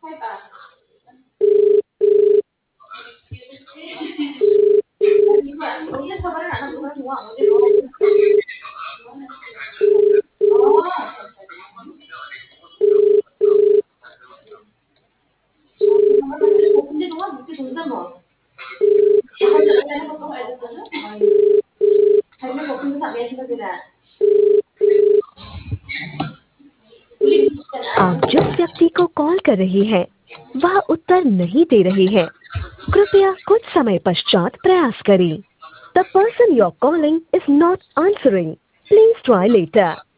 आप जिस व्यक्ति को कॉल कर रही हैं, वह उत्तर नहीं दे रही है। कृपया कुछ समय पश्चात प्रयास करें। The person you're calling is not answering. Please try later.